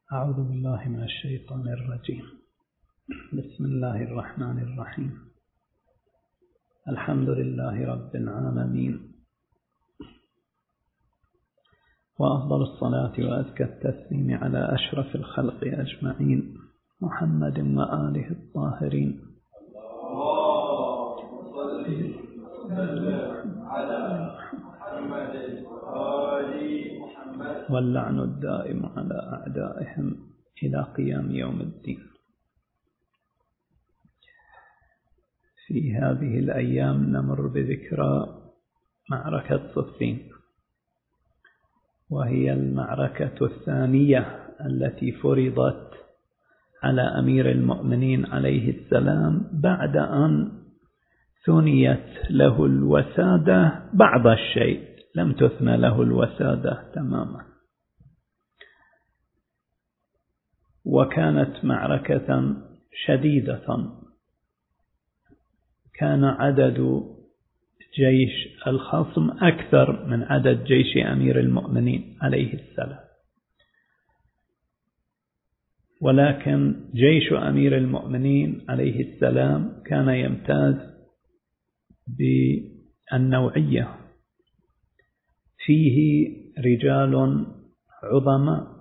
أعوذ بالله من الشيطان الرجيم. بسم الله الرحمن الرحيم. الحمد لله رب العالمين، وأفضل الصلاة وأزكى التسليم على أشرف الخلق أجمعين، محمد وآله الطاهرين. واللعن الدائم على أعدائهم إلى قيام يوم الدين. في هذه الأيام نمر بذكرى معركة صفين، وهي المعركة الثانية التي فرضت على أمير المؤمنين عليه السلام بعد أن ثنيت له الوسادة بعض الشيء، لم تثنى له الوسادة تماما. وكانت معركة شديدة، كان عدد جيش الخصم أكثر من عدد جيش أمير المؤمنين عليه السلام، ولكن جيش أمير المؤمنين عليه السلام كان يمتاز بالنوعية، فيه رجال عظماء.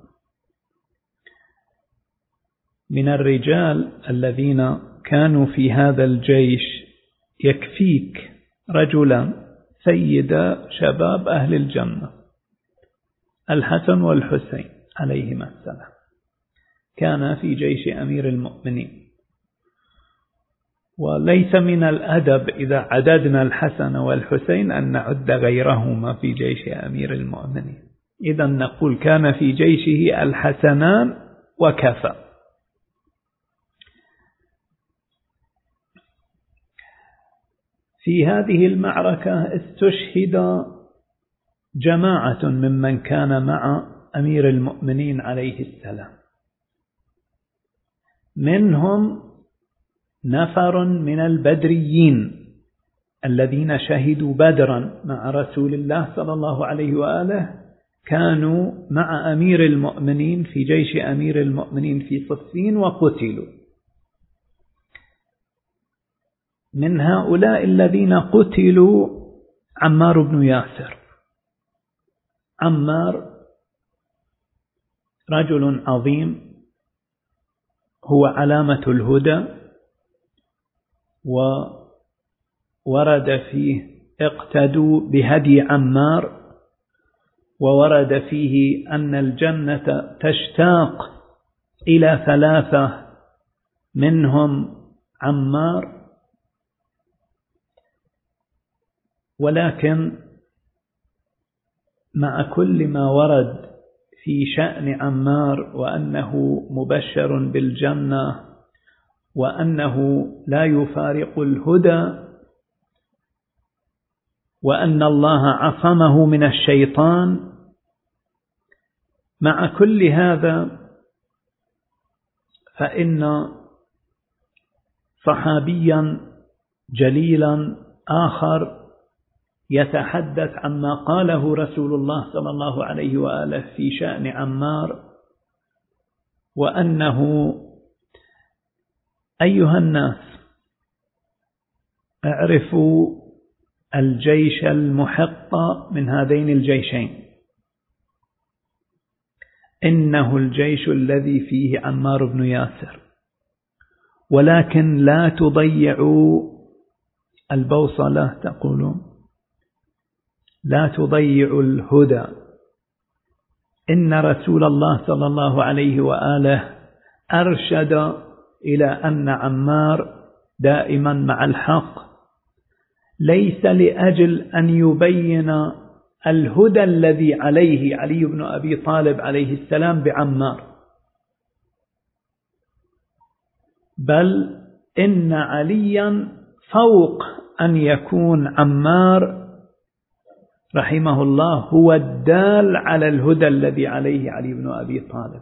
من الرجال الذين كانوا في هذا الجيش يكفيك رجلا سيدا شباب أهل الجنة، الحسن والحسين عليهما السلام، كان في جيش أمير المؤمنين. وليس من الأدب إذا عددنا الحسن والحسين أن نعد غيرهما في جيش أمير المؤمنين، إذا نقول كان في جيشه الحسنان وكفى. في هذه المعركة استشهد جماعة ممن كان مع أمير المؤمنين عليه السلام، منهم نفر من البدريين الذين شهدوا بدرا مع رسول الله صلى الله عليه وآله، كانوا مع أمير المؤمنين في جيش أمير المؤمنين في صفين وقتلوا. من هؤلاء الذين قتلوا عمار بن ياسر. عمار رجل عظيم، هو علامة الهدى، وورد فيه اقتدوا بهدي عمار، وورد فيه أن الجنة تشتاق إلى ثلاثة منهم عمار. ولكن مع كل ما ورد في شأن عمار وأنه مبشر بالجنة وأنه لا يفارق الهدى وأن الله عصمه من الشيطان، مع كل هذا فإن صحابيا جليلا آخر يتحدث عما قاله رسول الله صلى الله عليه وآله في شأن عمار، وأنه أيها الناس اعرفوا الجيش المحق من هذين الجيشين، إنه الجيش الذي فيه عمار بن ياسر، ولكن لا تضيعوا البوصلة، تقولون لا تضيعوا الهدى. إن رسول الله صلى الله عليه وآله أرشد إلى أن عمار دائما مع الحق، ليس لأجل أن يبين الهدى الذي عليه علي بن أبي طالب عليه السلام بعمار، بل إن عليا فوق أن يكون عمار رحمه الله هو الدال على الهدى الذي عليه علي بن أبي طالب.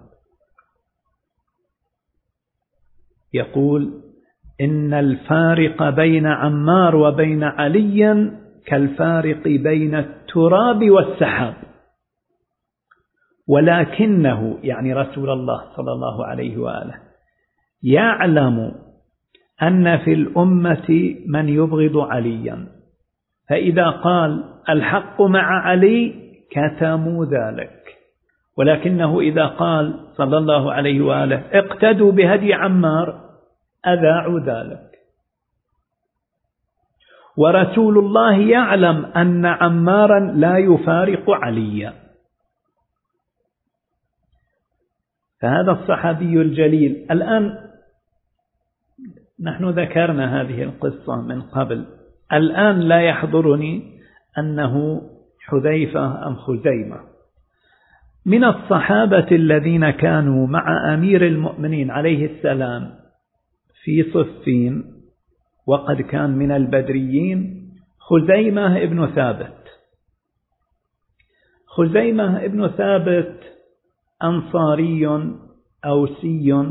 يقول إن الفارق بين عمار وبين علي كالفارق بين التراب والسحاب، ولكنه يعني رسول الله صلى الله عليه وآله يعلم أن في الأمة من يبغض عليا، فإذا قال الحق مع علي كتموا ذلك، ولكنه إذا قال صلى الله عليه وآله اقتدوا بهدي عمار أذاعوا ذلك. ورسول الله يعلم أن عمارا لا يفارق عليا. فهذا الصحابي الجليل. الآن نحن ذكرنا هذه القصة من قبل، الآن لا يحضرني أنه حذيفة أم خزيمة. من الصحابة الذين كانوا مع أمير المؤمنين عليه السلام في صفين وقد كان من البدريين خزيمة ابن ثابت. خزيمة ابن ثابت أنصاري أوسي،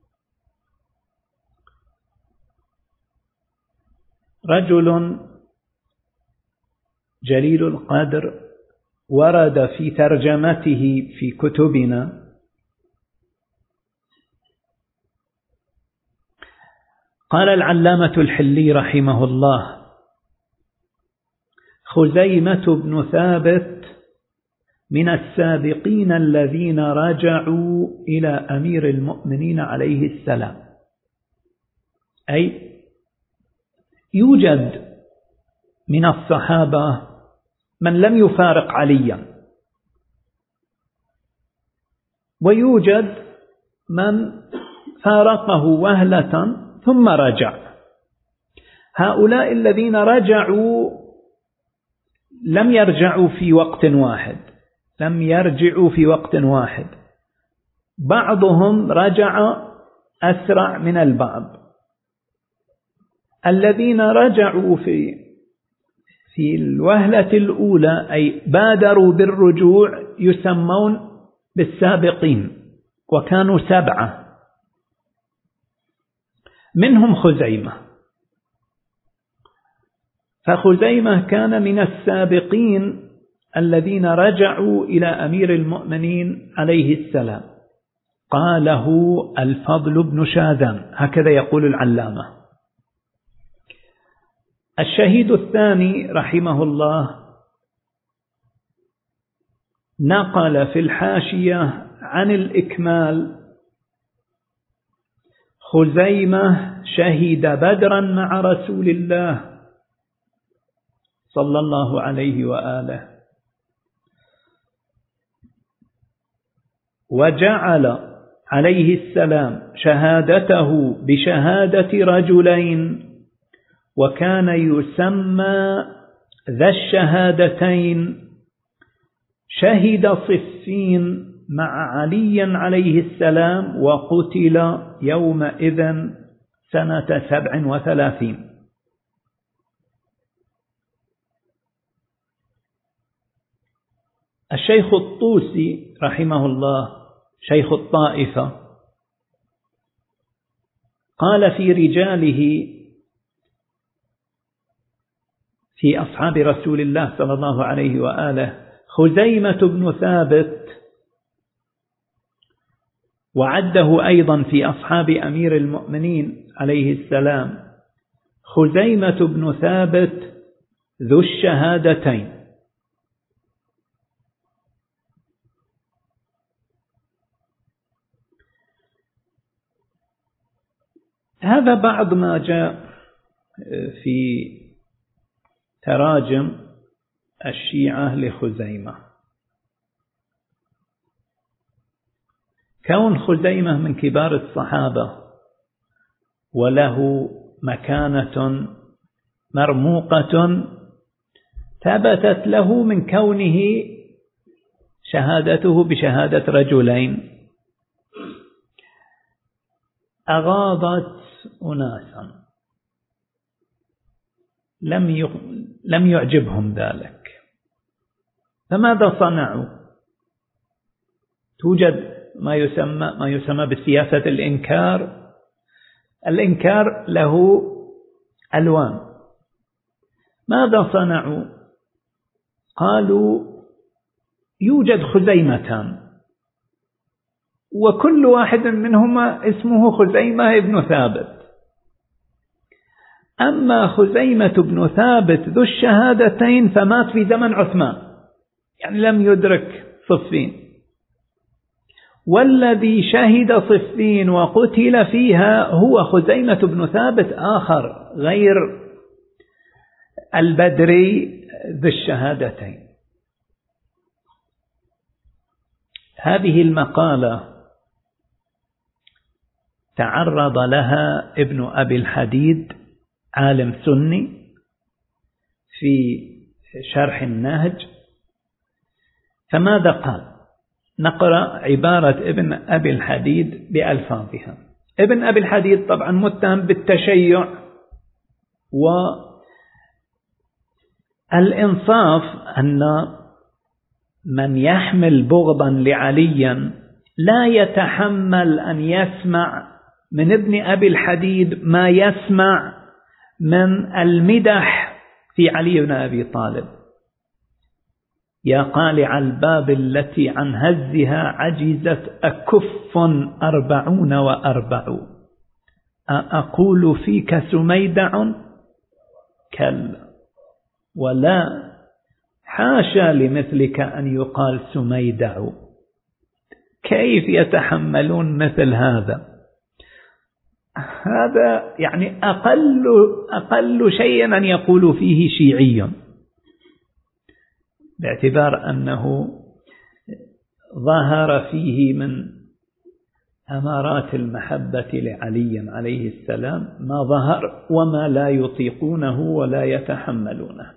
رجل جليل القدر، ورد في ترجمته في كتبنا. قال العلامة الحلي رحمه الله: خزيمة بن ثابت من السابقين الذين رجعوا إلى أمير المؤمنين عليه السلام، أي يوجد من الصحابة من لم يفارق عليا، ويوجد من فارقه وهلة ثم رجع. هؤلاء الذين رجعوا لم يرجعوا في وقت واحد، لم يرجعوا في وقت واحد، بعضهم رجع أسرع من البعض. الذين رجعوا في الوهلة الأولى أي بادروا بالرجوع يسمون بالسابقين، وكانوا 7 منهم خزيمة. فخزيمة كان من السابقين الذين رجعوا إلى أمير المؤمنين عليه السلام. قاله الفضل بن شاذان، هكذا يقول العلامة. الشهيد الثاني رحمه الله نقل في الحاشية عن الإكمال: خزيمة شهد بدرا مع رسول الله صلى الله عليه وآله، وجعل عليه السلام شهادته بشهادة رجلين، وكان يسمى ذا الشهادتين، شهد صفين مع علي عليه السلام، وقتل يومئذ سنة 37. الشيخ الطوسي رحمه الله شيخ الطائفة قال في رجاله في أصحاب رسول الله صلى الله عليه وآله: خزيمة بن ثابت، وعده أيضا في أصحاب أمير المؤمنين عليه السلام خزيمة بن ثابت ذو الشهادتين. هذا بعض ما جاء في تراجم الشيعة لخزيمة. كون خزيمة من كبار الصحابة وله مكانة مرموقة ثبتت له من كونه شهادته بشهادة رجلين، أغاضت أناسا لم يعجبهم ذلك، فماذا صنعوا؟ توجد ما يسمى بسياسة الإنكار. الإنكار له ألوان. ماذا صنعوا؟ قالوا يوجد خزيمتان، وكل واحد منهما اسمه خزيمة بن ثابت. أما خزيمة بن ثابت ذو الشهادتين فمات في زمن عثمان، يعني لم يدرك صفين، والذي شهد صفين وقتل فيها هو خزيمة بن ثابت آخر غير البدري ذو الشهادتين. هذه المقالة تعرض لها ابن أبي الحديد عالم سني في شرح النهج، فماذا قال؟ نقرأ عبارة ابن أبي الحديد بألفاظها. ابن أبي الحديد طبعا متهم بالتشيع، والإنصاف أن من يحمل بغضا لعلي لا يتحمل أن يسمع من ابن أبي الحديد ما يسمع من المدح في علي بن أبي طالب. يا قالع الباب التي عن هزها عجزت أكف 44 أقول فيك سميدع كلا، ولا حاشا لمثلك أن يقال سميدع. كيف يتحملون مثل هذا؟ هذا يعني أقل شيء أن يقول فيه شيعي، باعتبار أنه ظهر فيه من أمارات المحبة لعلي عليه السلام ما ظهر وما لا يطيقونه ولا يتحملونه،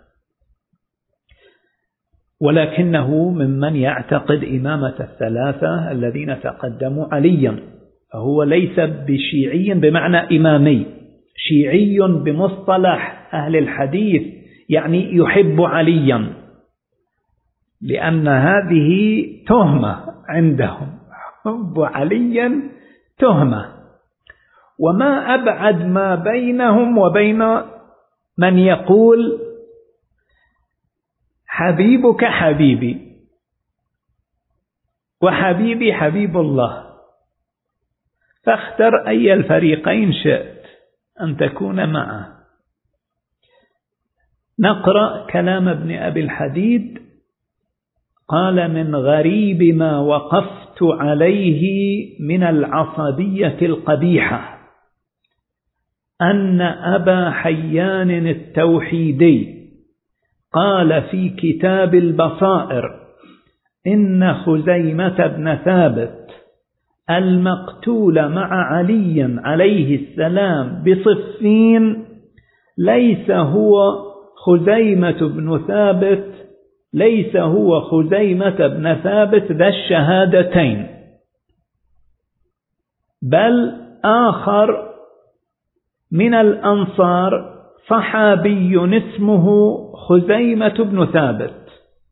ولكنه ممن يعتقد إمامة الثلاثة الذين تقدموا عليا، فهو ليس بشيعي بمعنى إمامي، شيعي بمصطلح أهل الحديث يعني يحب عليا، لأن هذه تهمة عندهم، حب عليا تهمة. وما أبعد ما بينهم وبين من يقول حبيبك حبيبي وحبيبي حبيب الله، فاختر أي الفريقين شئت أن تكون معه. نقرأ كلام ابن أبي الحديد. قال: من غريب ما وقفت عليه من العصبية القبيحة أن أبا حيان التوحيدي قال في كتاب البصائر: إن خزيمة بن ثابت المقتول مع علي عليه السلام بصفين ليس هو خزيمة بن ثابت، ليس هو خزيمة بن ثابت ذا الشهادتين، بل آخر من الأنصار صحابي اسمه خزيمة بن ثابت.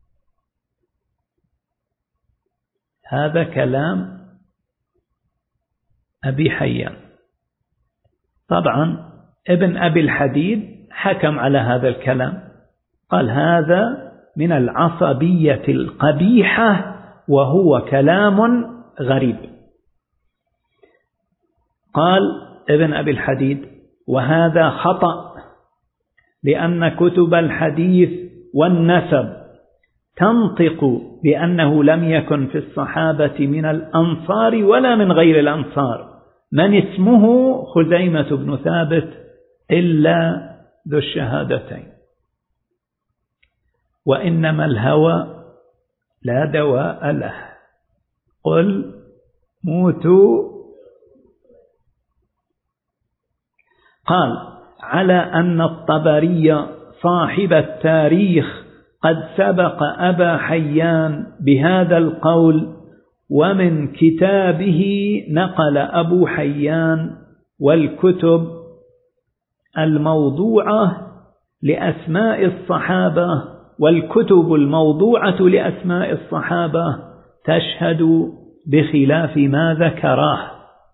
هذا كلام أبي حيان. طبعا ابن أبي الحديد حكم على هذا الكلام، قال: هذا من العصبية القبيحة وهو كلام غريب. قال ابن أبي الحديد: وهذا خطأ، لأن كتب الحديث والنسب تنطق بأنه لم يكن في الصحابة من الأنصار ولا من غير الأنصار من اسمه خزيمة بن ثابت إلا ذو الشهادتين، وإنما الهوى لا دواء له، قل موتوا. قال: على أن الطبري صاحب التاريخ قد سبق أبا حيان بهذا القول، ومن كتابه نقل أبو حيان والكتب الموضوعة لأسماء الصحابة، والكتب الموضوعة لأسماء الصحابة تشهد بخلاف ما ذكره.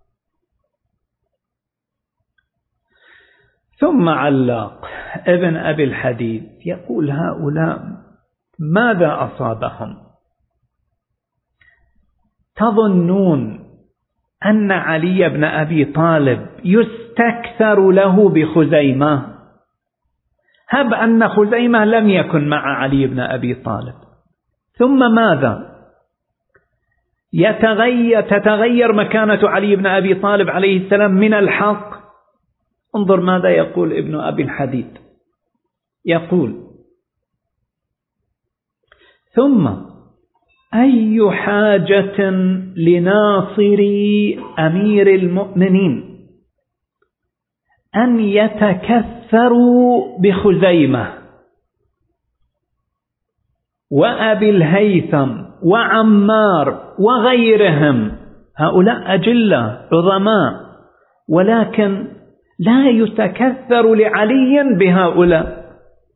ثم علاق ابن أبي الحديد يقول: هؤلاء ماذا أصابهم؟ تظنون أن علي بن أبي طالب يستكثر له بخزيمة، هب أن خزيمة لم يكن مع علي بن أبي طالب، ثم ماذا؟ تتغير مكانة علي بن أبي طالب عليه السلام من الحق. انظر ماذا يقول ابن أبي الحديد، يقول: ثم أي حاجة لناصر أمير المؤمنين أن يتكثروا بخزيمة وأبي الهيثم وعمار وغيرهم، هؤلاء أجلة عظماء، ولكن لا يتكثر لعلي بهؤلاء.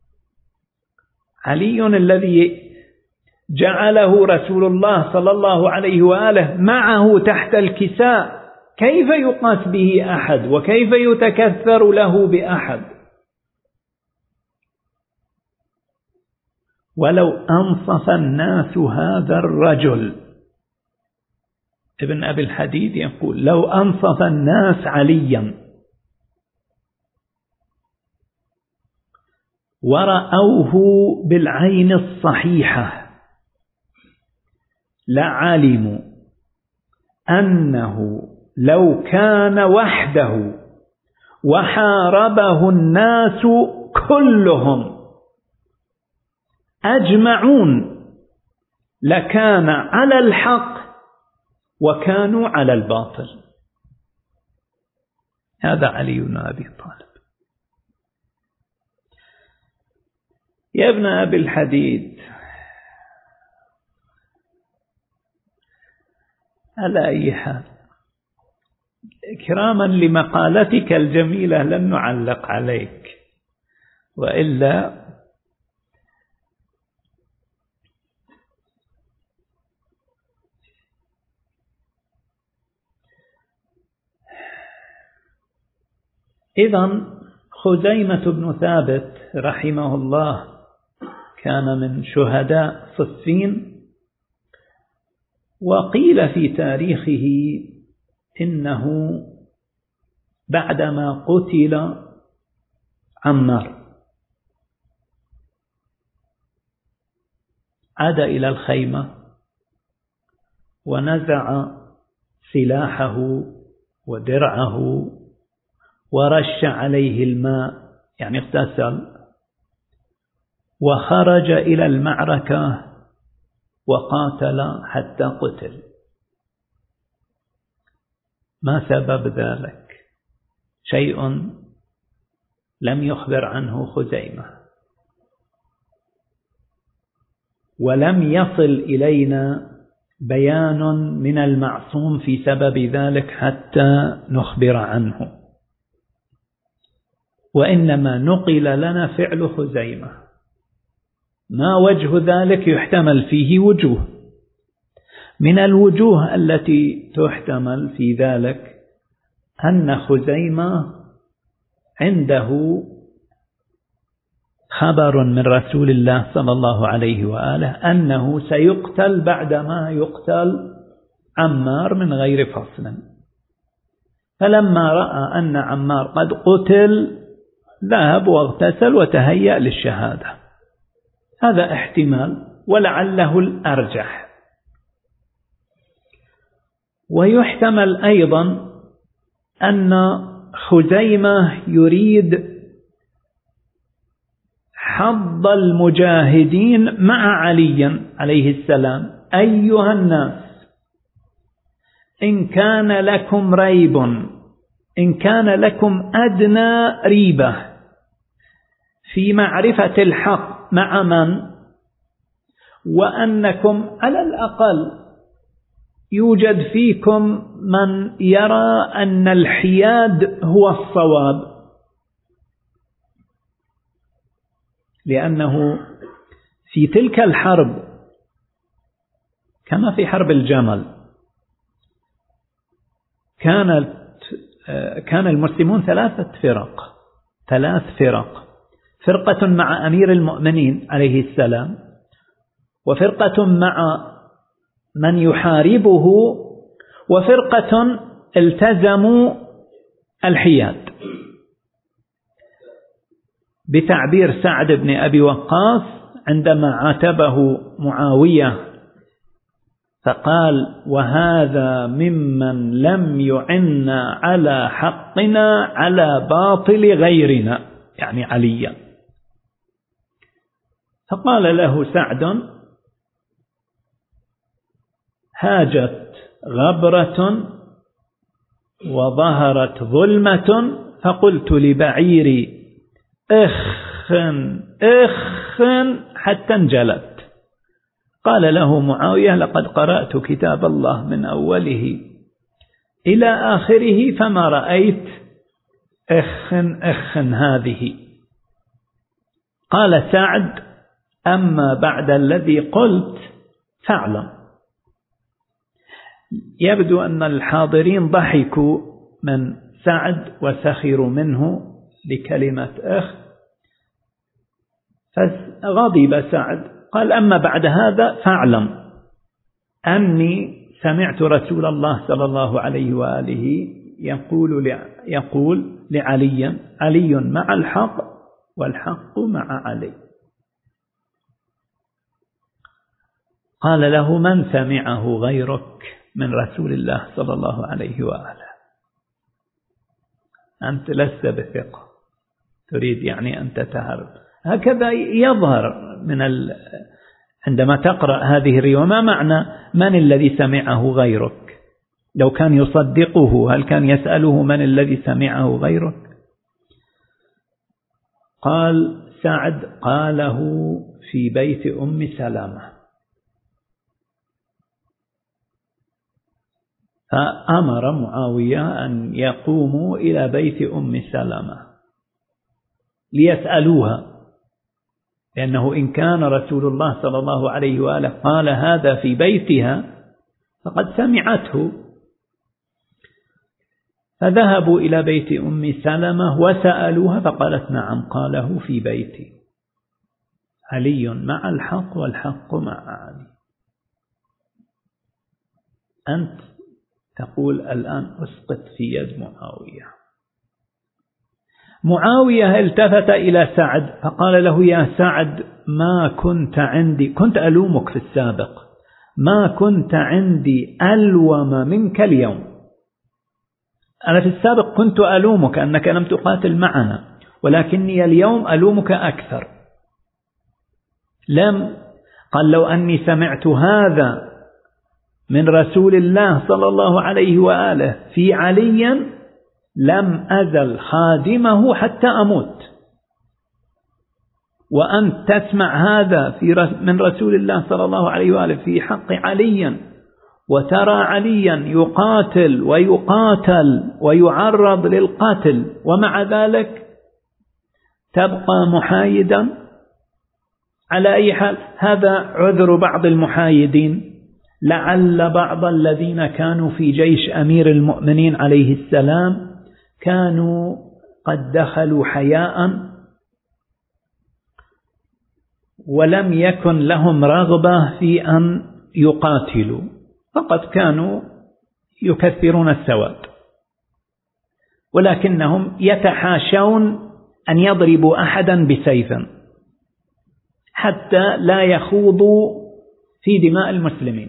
علي الذي جعله رسول الله صلى الله عليه وآله معه تحت الكساء، كيف يقاس به أحد وكيف يتكثر له بأحد؟ ولو أنصف الناس هذا الرجل، ابن أبي الحديد يقول: لو أنصف الناس عليا ورأوه بالعين الصحيحة لعلموا أنه لو كان وحده وحاربه الناس كلهم أجمعون لكان على الحق وكانوا على الباطل. هذا علي بن أبي طالب. يا ابن أبي الحديد، على أي حال، إكراما لمقالتك الجميلة لن نعلق عليك، وإلا إذن خزيمة بن ثابت رحمه الله كان من شهداء صفين، وقيل في تاريخه إنه بعدما قتل عمار عاد إلى الخيمة ونزع سلاحه ودرعه ورش عليه الماء، يعني اغتسل، وخرج إلى المعركة وقاتل حتى قتل. ما سبب ذلك؟ شيء لم يخبر عنه خزيمة، ولم يصل إلينا بيان من المعصوم في سبب ذلك حتى نخبر عنه، وإنما نقل لنا فعل خزيمة. ما وجه ذلك؟ يحتمل فيه وجوه. من الوجوه التي تحتمل في ذلك أن خزيمة عنده خبر من رسول الله صلى الله عليه وآله أنه سيقتل بعدما يقتل عمار من غير فصل، فلما رأى أن عمار قد قتل ذهب واغتسل وتهيأ للشهادة. هذا احتمال ولعله الأرجح. ويحتمل أيضا أن خزيمة يريد حظ المجاهدين مع علي عليه السلام: أيها الناس، إن كان لكم ريب، إن كان لكم أدنى ريبة في معرفة الحق مع من، وأنكم على الأقل يوجد فيكم من يرى أن الحياد هو الصواب، لأنه في تلك الحرب كما في حرب الجمل كان المسلمون ثلاث فرق: فرقة مع أمير المؤمنين عليه السلام، وفرقة مع من يحاربه، وفرقة التزموا الحياد. بتعبير سعد بن أبي وقاص عندما عاتبه معاوية فقال: وهذا ممن لم يعنا على حقنا على باطل غيرنا، يعني عليا. فقال له سعد: هاجت غبرة وظهرت ظلمة فقلت لبعيري اخن اخن حتى انجلت. قال له معاوية: لقد قرأت كتاب الله من أوله إلى آخره فما رأيت اخن اخن هذه. قال سعد: أما بعد الذي قلت فاعلم. يبدو أن الحاضرين ضحكوا من سعد وسخروا منه لكلمة أخ، فغضب سعد قال: أما بعد هذا فاعلم أني سمعت رسول الله صلى الله عليه وآله يقول لعلي: علي مع الحق والحق مع علي. قال له: من سمعه غيرك من رسول الله صلى الله عليه وآله؟ أنت لست بثقة، تريد يعني أن تتهرب. هكذا يظهر عندما تقرأ هذه الرواية. ما معنى من الذي سمعه غيرك؟ لو كان يصدقه هل كان يسأله من الذي سمعه غيرك؟ قال سعد: قاله في بيت أم سلامة. فأمر معاوية أن يقوموا إلى بيت أم سلامة ليسألوها، لأنه إن كان رسول الله صلى الله عليه وآله قال هذا في بيتها فقد سمعته. فذهبوا إلى بيت أم سلمة وسألوها فقالت: نعم، قاله في بيتي، علي مع الحق والحق مع علي. أنت تقول الآن أسقط في يد معاوية. معاوية التفت إلى سعد فقال له: يا سعد، ما كنت عندي، كنت ألومك في السابق، ما كنت عندي ألوم منك اليوم. أنا في السابق كنت ألومك أنك لم تقاتل معنا، ولكني اليوم ألومك أكثر. قال: لو أني سمعت هذا من رسول الله صلى الله عليه وآله في علي لم أزل خادمه حتى أموت. وأنت تسمع هذا من رسول الله صلى الله عليه وآله في حق علي، وترى عليا يقاتل ويقاتل ويعرض للقتل، ومع ذلك تبقى محايدا. على أي حال، هذا عذر بعض المحايدين. لعل بعض الذين كانوا في جيش أمير المؤمنين عليه السلام كانوا قد دخلوا حياء ولم يكن لهم رغبة في أن يقاتلوا، فقد كانوا يكثرون السواد، ولكنهم يتحاشون أن يضربوا أحدا بسيف حتى لا يخوضوا في دماء المسلمين.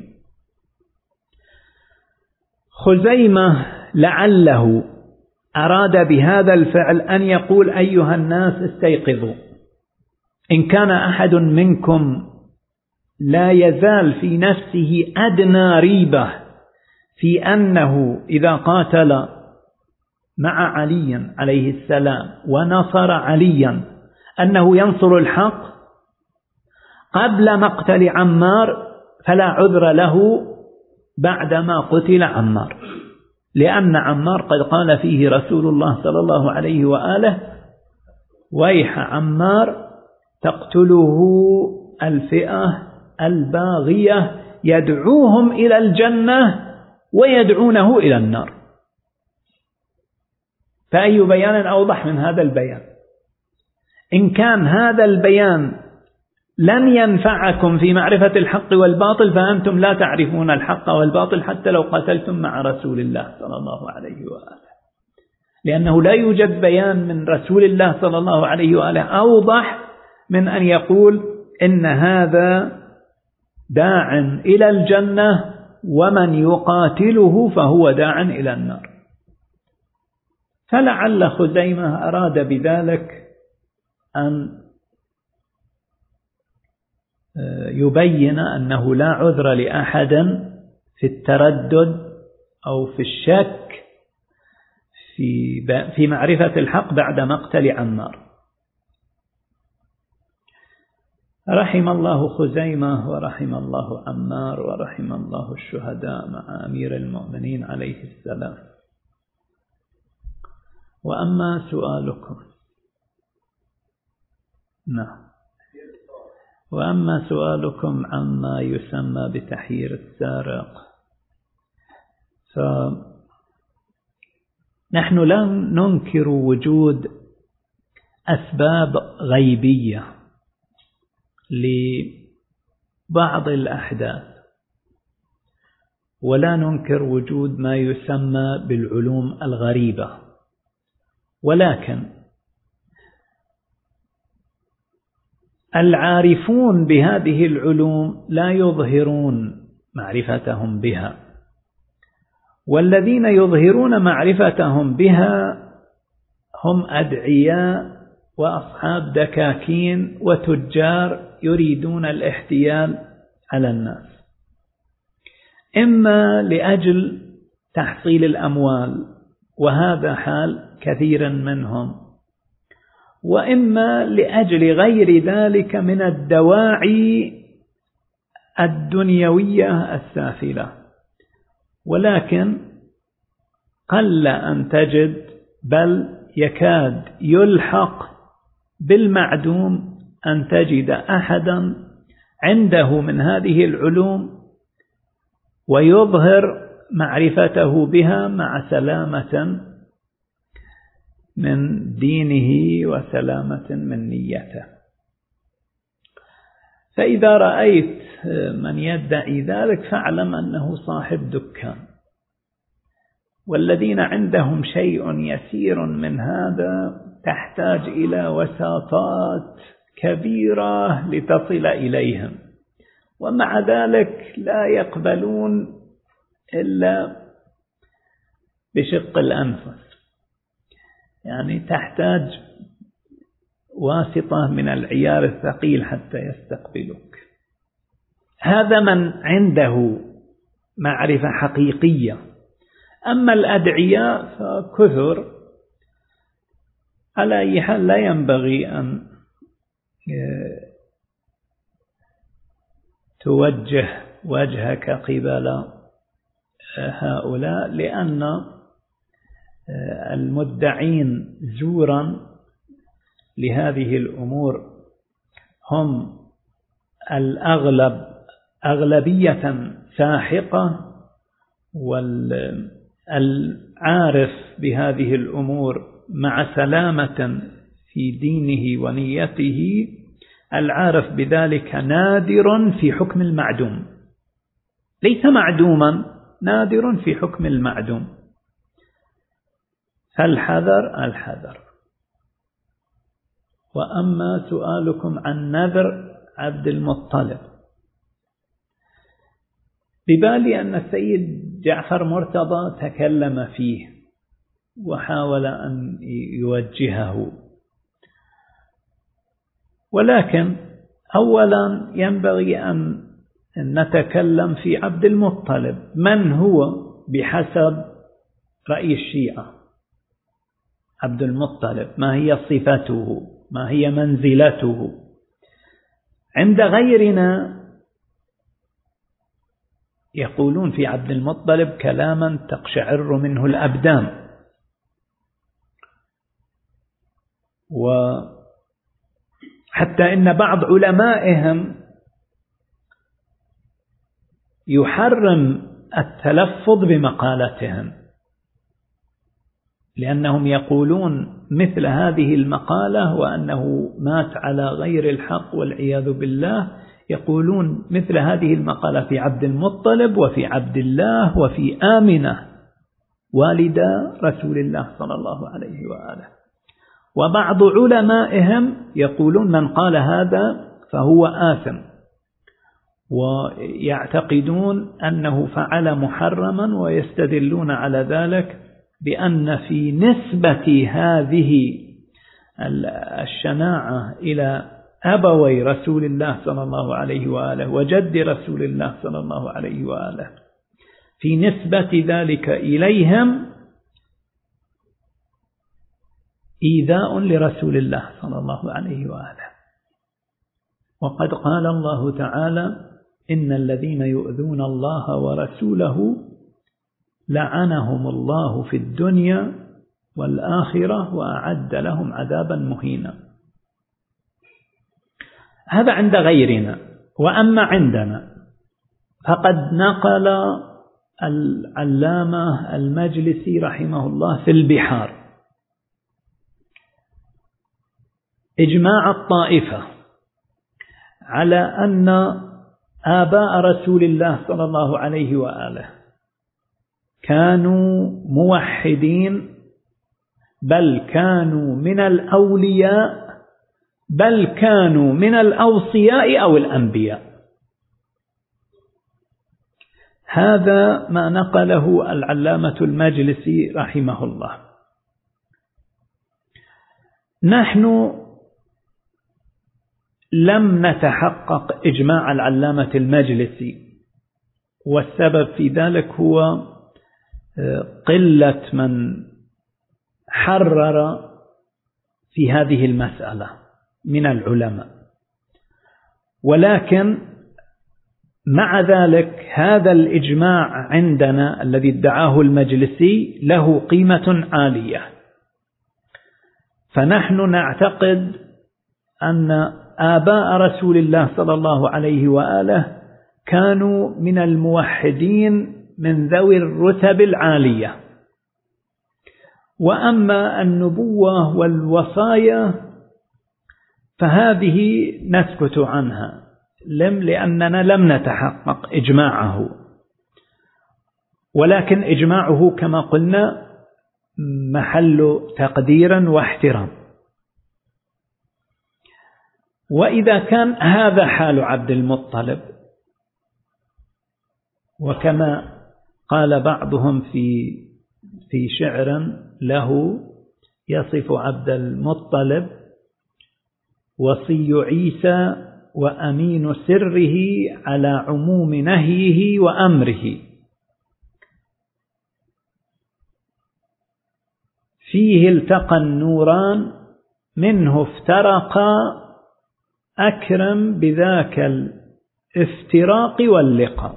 خزيمة لعله أراد بهذا الفعل أن يقول: أيها الناس استيقظوا، إن كان أحد منكم لا يزال في نفسه أدنى ريبة في أنه إذا قاتل مع علي عليه السلام ونصر عليا أنه ينصر الحق قبل مقتل عمار، فلا عذر له بعدما قتل عمار، لأن عمار قد قال فيه رسول الله صلى الله عليه وآله: ويح عمار تقتله الفئة الباغية يدعوهم إلى الجنة ويدعونه إلى النار. فأي بيان أوضح من هذا البيان؟ إن كان هذا البيان لن ينفعكم في معرفة الحق والباطل فأنتم لا تعرفون الحق والباطل حتى لو قاتلتم مع رسول الله صلى الله عليه وآله، لأنه لا يوجد بيان من رسول الله صلى الله عليه وآله أوضح من أن يقول إن هذا داع إلى الجنة ومن يقاتله فهو داع إلى النار. فلعل خزيمة أراد بذلك أن يبين أنه لا عذر لأحد في التردد أو في الشك في معرفة الحق بعد مقتل عمار. رحم الله خزيمة ورحم الله عمار ورحم الله الشهداء مع أمير المؤمنين عليه السلام. وأما سؤالكم، نعم، وأما سؤالكم عما يسمى بتحيير السارق، فنحن لا ننكر وجود أسباب غيبية لبعض الأحداث، ولا ننكر وجود ما يسمى بالعلوم الغريبة، ولكن العارفون بهذه العلوم لا يظهرون معرفتهم بها، والذين يظهرون معرفتهم بها هم أدعياء وأصحاب دكاكين وتجار يريدون الاحتيال على الناس، إما لأجل تحصيل الأموال وهذا حال كثير منهم، وإما لأجل غير ذلك من الدواعي الدنيوية السافلة. ولكن قل أن تجد، بل يكاد يلحق بالمعدوم أن تجد أحدا عنده من هذه العلوم ويظهر معرفته بها مع سلامة من دينه وسلامة من نيته. فإذا رأيت من يدعي ذلك فاعلم أنه صاحب دكان، والذين عندهم شيء يسير من هذا تحتاج إلى وساطات كبيرة لتصل إليهم، ومع ذلك لا يقبلون إلا بشق الأنفس، يعني تحتاج واسطة من العيار الثقيل حتى يستقبلوك. هذا من عنده معرفة حقيقية. أما الأدعياء فكثر، على أي حال لا ينبغي أن توجه وجهك قبل هؤلاء، لأن المدعين زورا لهذه الأمور هم الأغلب أغلبية ساحقة، والعارف بهذه الأمور مع سلامة في دينه ونيته العارف بذلك نادر في حكم المعدوم، ليس معدوما، نادر في حكم المعدوم. فالحذر الحذر. وأما سؤالكم عن نذر عبد المطلب، ببالي أن السيد جعفر مرتضى تكلم فيه وحاول أن يوجهه، ولكن أولا ينبغي أن نتكلم في عبد المطلب. من هو بحسب رأي الشيعة عبد المطلب؟ ما هي صفته؟ ما هي منزلته؟ عند غيرنا يقولون في عبد المطلب كلاما تقشعر منه الأبدان، وحتى إن بعض علمائهم يحرم التلفظ بمقالتهم، لأنهم يقولون مثل هذه المقالة وأنه مات على غير الحق والعياذ بالله، يقولون مثل هذه المقالة في عبد المطلب وفي عبد الله وفي آمنة والدة رسول الله صلى الله عليه وآله. وبعض علمائهم يقولون من قال هذا فهو آثم، ويعتقدون أنه فعل محرما، ويستدلون على ذلك بأن في نسبة هذه الشناعة إلى أبوي رسول الله صلى الله عليه وآله وجد رسول الله صلى الله عليه وآله، في نسبة ذلك إليهم إيذاء لرسول الله صلى الله عليه وآله. وقد قال الله تعالى: إن الذين يؤذون الله ورسوله لعنهم الله في الدنيا والآخرة وأعد لهم عذابا مهينا. هذا عند غيرنا. وأما عندنا فقد نقل العلامة المجلسي رحمه الله في البحار إجماع الطائفة على أن آباء رسول الله صلى الله عليه وآله كانوا موحدين، بل كانوا من الأولياء، بل كانوا من الأوصياء أو الأنبياء. هذا ما نقله العلامة المجلسي رحمه الله. نحن لم نتحقق إجماع العلامة المجلسي، والسبب في ذلك هو قلة من حرر في هذه المسألة من العلماء. ولكن مع ذلك هذا الإجماع عندنا الذي ادعاه المجلسي له قيمة عالية، فنحن نعتقد أن آباء رسول الله صلى الله عليه وآله كانوا من الموحدين من ذوي الرتب العالية. وأما النبوة والوصايا فهذه نسكت عنها لأننا لم نتحقق إجماعه، ولكن إجماعه كما قلنا محل تقدير واحترام. وإذا كان هذا حال عبد المطلب، وكما قال بعضهم في شعر له يصف عبد المطلب: وصي عيسى وأمين سره على عموم نهيه وأمره، فيه التقى النوران منه افترقا، أكرم بذاك الافتراق واللقاء.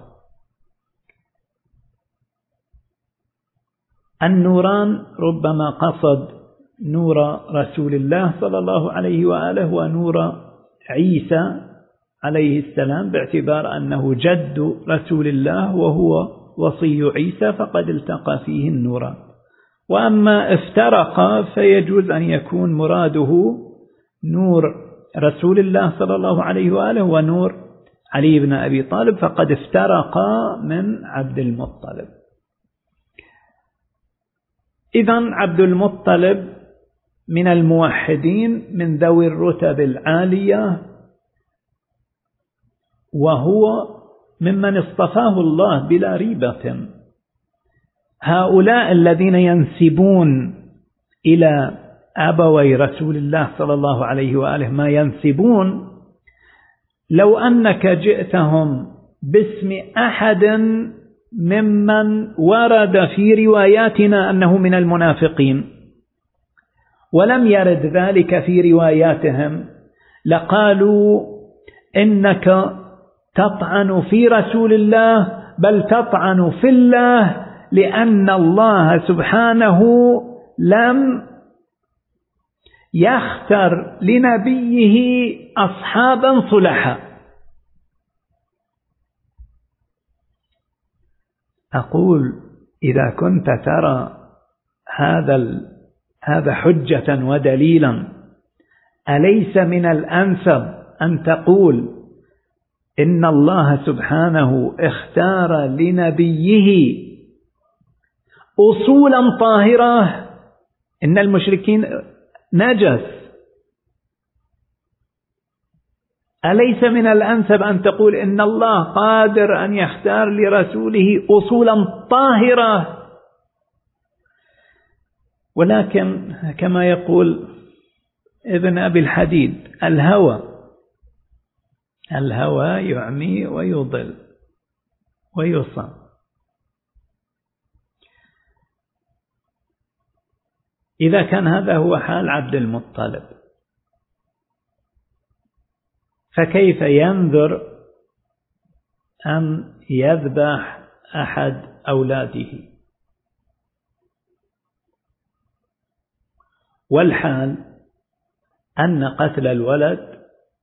النوران ربما قصد نور رسول الله صلى الله عليه وآله ونور عيسى عليه السلام، باعتبار أنه جد رسول الله وهو وصي عيسى، فقد التقى فيه النوران. وأما افترق فيجوز أن يكون مراده نور رسول الله صلى الله عليه وآله ونور علي بن أبي طالب، فقد افترقا من عبد المطلب. إذن عبد المطلب من الموحدين من ذوي الرتب العالية، وهو ممن اصطفاه الله بلا ريبة. هؤلاء الذين ينسبون إلى أبوي رسول الله صلى الله عليه وآله ما ينسبون، لو أنك جئتهم باسم أحد ممن ورد في رواياتنا أنه من المنافقين ولم يرد ذلك في رواياتهم، لقالوا إنك تطعن في رسول الله، بل تطعن في الله، لأن الله سبحانه لم يختر لنبيه أصحابا صلحا. أقول إذا كنت ترى هذا هذا حجة ودليلا. أليس من الأنسب أن تقول إن الله سبحانه اختار لنبيه أصولا طاهرة؟ إن المشركين نجس. أليس من الأنسب أن تقول إن الله قادر أن يختار لرسوله أصولا طاهرة؟ ولكن كما يقول ابن أبي الحديد: الهوى يعمي ويضل ويصم. إذا كان هذا هو حال عبد المطلب، فكيف ينذر أن يذبح أحد أولاده؟ والحال أن قتل الولد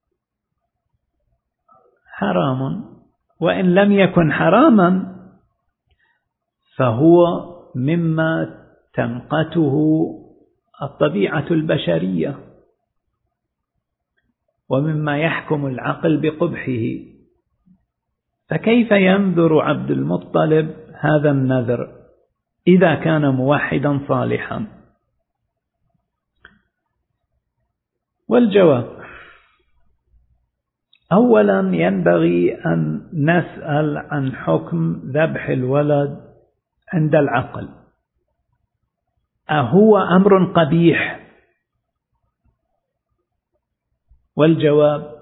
حرام، وإن لم يكن حراما فهو مما تمقته الطبيعة البشرية، ومما يحكم العقل بقبحه. فكيف ينذر عبد المطلب هذا النذر إذا كان موحدا صالحا؟ والجواب: أولا ينبغي أن نسأل عن حكم ذبح الولد عند العقل. أهو أمر قبيح؟ والجواب: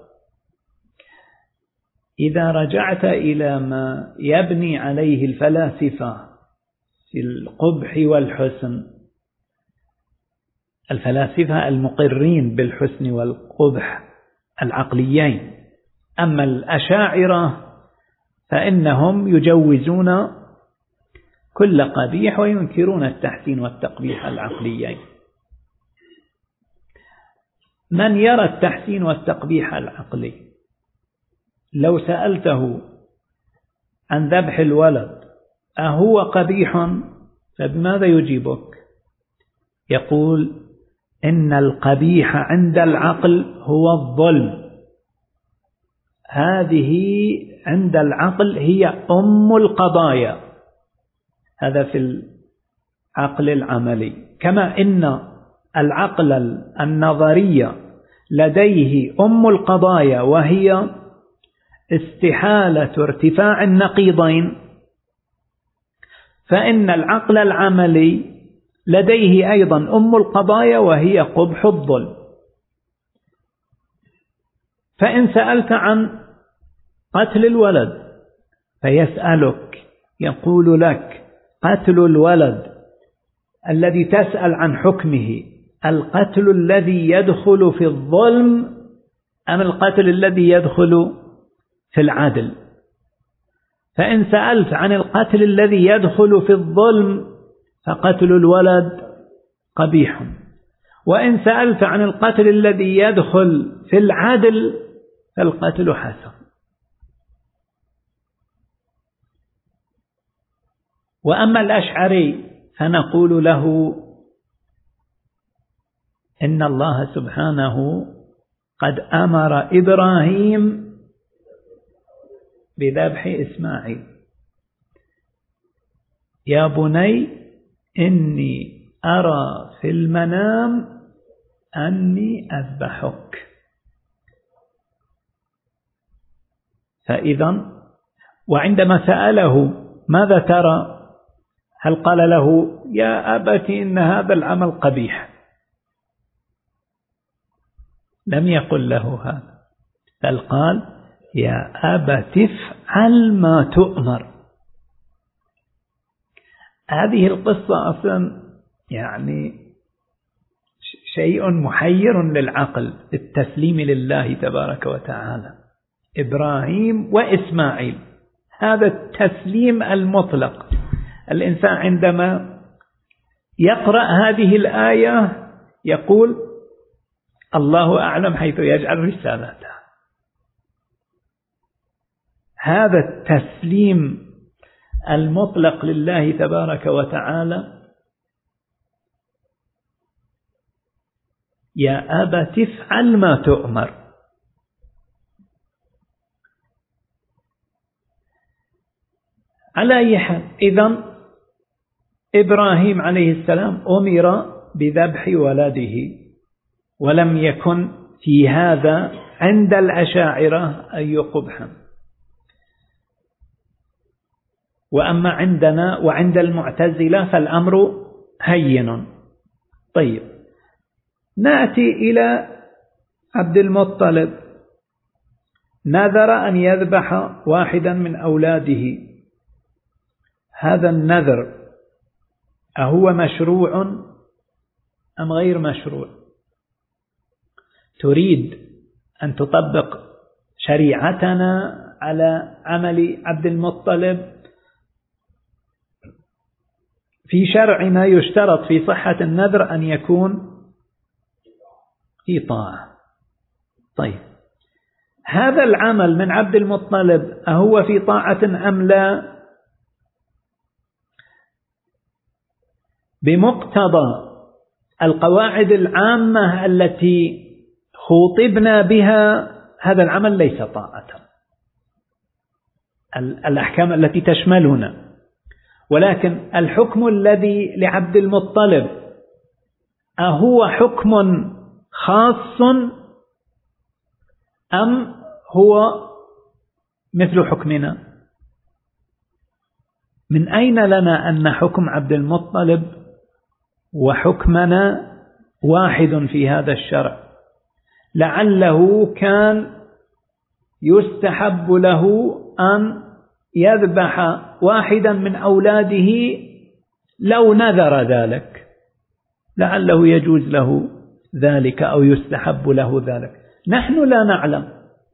إذا رجعت إلى ما يبني عليه الفلاسفة في القبح والحسن، الفلاسفة المقرين بالحسن والقبح العقليين، أما الأشاعرة فإنهم يجوزون كل قبيح وينكرون التحسين والتقبيح العقليين. من يرى التحسين والتقبيح العقلي لو سألته عن ذبح الولد أهو قبيح، فبماذا يجيبك؟ يقول: إن القبيح عند العقل هو الظلم. هذه عند العقل هي أم القضايا. هذا في العقل العملي. كما إن العقل النظري لديه أم القضايا وهي استحالة ارتفاع النقيضين، فإن العقل العملي لديه أيضا أم القضايا وهي قبح الظلم. فإن سألت عن قتل الولد فيسألك، يقول لك: قتل الولد الذي تسأل عن حكمه القتل الذي يدخل في الظلم أم القتل الذي يدخل في العدل؟ فإن سألت عن القتل الذي يدخل في الظلم فقتل الولد قبيح، وإن سألت عن القتل الذي يدخل في العدل فالقتل حسن. وأما الأشعري فنقول له: إن الله سبحانه قد أمر إبراهيم بذبح إسماعيل. يا بني إني أرى في المنام أني أذبحك. فإذا وعندما سأله: ماذا ترى؟ هل قال له: يا أبت إن هذا العمل قبيح؟ لم يقل له هذا، بل قال: يا أبت افعل ما تؤمر. هذه القصة أصلا يعني شيء محير للعقل، التسليم لله تبارك وتعالى. إبراهيم وإسماعيل، هذا التسليم المطلق. الإنسان عندما يقرأ هذه الآية يقول: الله أعلم حيث يجعل رسالته. هذا التسليم المطلق لله تبارك وتعالى يا أبت افعل ما تؤمر. على أي حال، إذن إبراهيم عليه السلام أمر بذبح ولده، ولم يكن في هذا عند الأشاعرة أي قبح. وأما عندنا وعند المعتزلة فالأمر هين. طيب، نأتي إلى عبد المطلب، نذر أن يذبح واحدا من أولاده. هذا النذر أهو مشروع أم غير مشروع؟ تريد أن تطبق شريعتنا على عمل عبد المطلب؟ في شرعنا يشترط في صحة النذر أن يكون في طاعة. طيب، هذا العمل من عبد المطلب أهو في طاعة أم لا؟ بمقتضى القواعد العامة التي خوطبنا بها هذا العمل ليس طاعة، الأحكام التي تشملنا، ولكن الحكم الذي لعبد المطلب أهو حكم خاص أم هو مثل حكمنا؟ من أين لنا أن حكم عبد المطلب وحكمنا واحد في هذا الشرع؟ لعله كان يستحب له أن يذبح واحدا من أولاده لو نذر ذلك، لعله يجوز له ذلك أو يستحب له ذلك، نحن لا نعلم.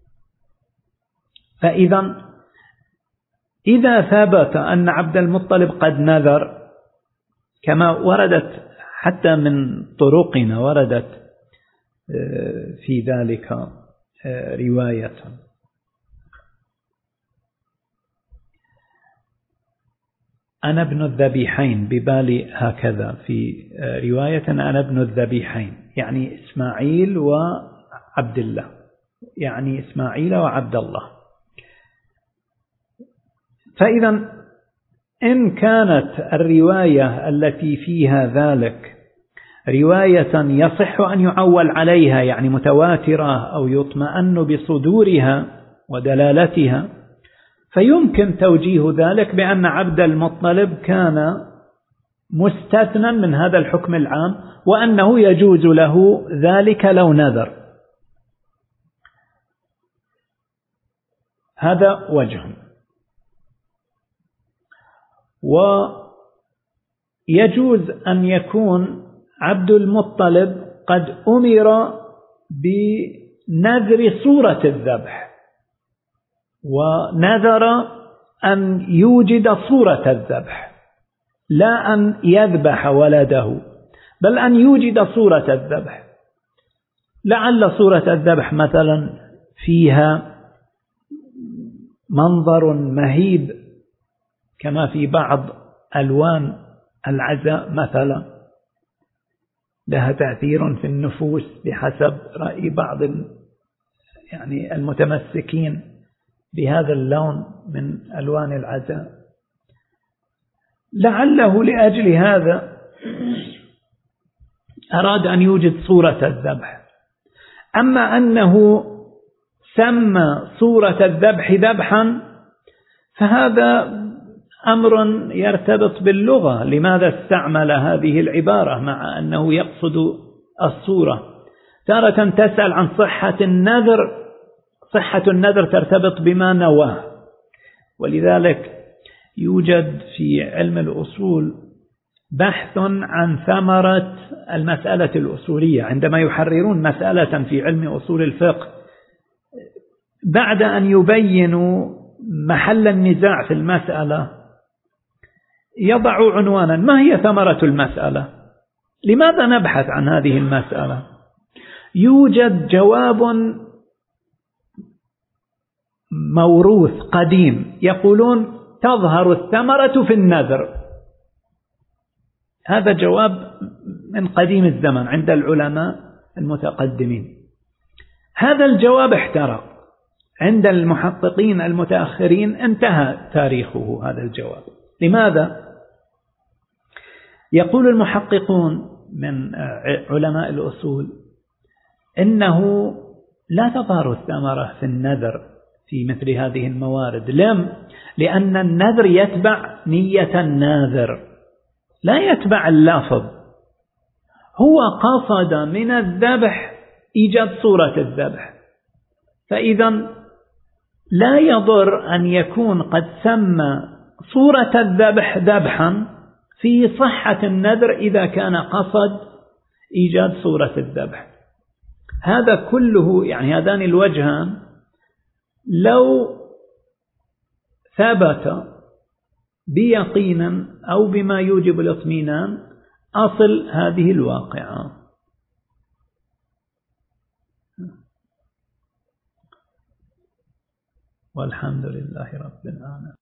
فإذا إذا ثبت أن عبد المطلب قد نذر، كما وردت حتى من طرقنا وردت في ذلك رواية، أنا ابن الذبيحين، ببالي هكذا في رواية أنا ابن الذبيحين، يعني إسماعيل وعبد الله، يعني إسماعيل وعبد الله. فإذا إن كانت الرواية التي فيها ذلك رواية يصح أن يعول عليها، يعني متواترة أو يطمئن بصدورها ودلالتها، فيمكن توجيه ذلك بأن عبد المطلب كان مستثنى من هذا الحكم العام، وأنه يجوز له ذلك لو نذر. هذا وجه. ويجوز أن يكون عبد المطلب قد أمر بنذر صورة الذبح، ونذر أن يوجد صورة الذبح، لا أن يذبح ولده، بل أن يوجد صورة الذبح. لعل صورة الذبح مثلا فيها منظر مهيب كما في بعض ألوان العزاء مثلا، لها تأثير في النفوس بحسب رأي بعض يعني المتمسكين بهذا اللون من ألوان العزاء. لعله لأجل هذا أراد أن يوجد صورة الذبح. أما أنه سمى صورة الذبح ذبحا فهذا أمر يرتبط باللغة، لماذا استعمل هذه العبارة مع أنه يقصد الصورة؟ تارة تسأل عن صحة النذر، صحة النذر ترتبط بما نواه، ولذلك يوجد في علم الأصول بحث عن ثمرة المسألة الأصولية. عندما يحررون مسألة في علم أصول الفقه بعد أن يبينوا محل النزاع في المسألة يضعوا عنوانا: ما هي ثمرة المسألة؟ لماذا نبحث عن هذه المسألة؟ يوجد جواب موروث قديم يقولون تظهر الثمرة في النذر. هذا جواب من قديم الزمن عند العلماء المتقدمين. هذا الجواب احترق عند المحققين المتأخرين، انتهى تاريخه هذا الجواب. لماذا؟ يقول المحققون من علماء الأصول إنه لا تظهر الثمرة في النذر في مثل هذه الموارد. لأن النذر يتبع نية الناذر لا يتبع اللفظ. هو قصد من الذبح إيجاد صورة الذبح، فإذا لا يضر أن يكون قد سمى صورة الذبح ذبحا في صحة النذر إذا كان قصد إيجاد صورة الذبح. هذا كله يعني هذان الوجهان لو ثبت بيقين أو بما يوجب الاطمئنان أصل هذه الواقعة. والحمد لله رب العالمين.